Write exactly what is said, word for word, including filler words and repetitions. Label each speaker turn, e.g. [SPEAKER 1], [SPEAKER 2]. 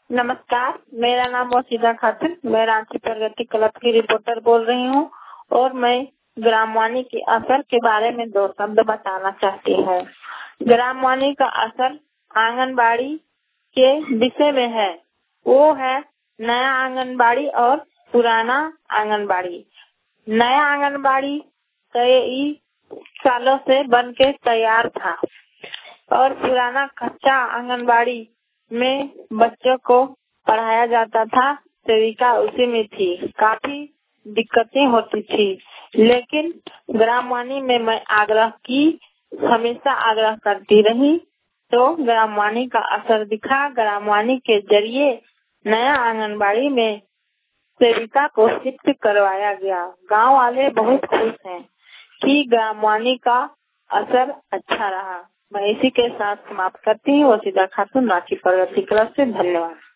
[SPEAKER 1] नमस्कार, मेरा नाम वसीदा खातून, मैं रांची प्रगति क्लब की रिपोर्टर बोल रही हूँ और मैं ग्रामवाणी के असर के बारे में दो शब्द बताना चाहती हूँ। ग्रामवाणी का असर आंगनबाड़ी के विषय में है। वो है नया आंगनबाड़ी और पुराना आंगनबाड़ी। नया आंगनबाड़ी कई सालों से बन के तैयार था और पुराना कच्चा आंगनबाड़ी में बच्चों को पढ़ाया जाता था। सेविका उसी में थी। काफी दिक्कतें होती थी, लेकिन ग्रामवाणी में मैं आग्रह की, हमेशा आग्रह करती रही तो ग्रामवाणी का असर दिखा। ग्रामवाणी के जरिए नया आंगनबाड़ी में सेविका को शिफ्ट करवाया गया। गांव वाले बहुत खुश हैं कि ग्रामवाणी का असर अच्छा रहा। मैं इसी के साथ समाप्त करती हूँ। वसीदा खातून, रांची प्रगति क्लब से। धन्यवाद।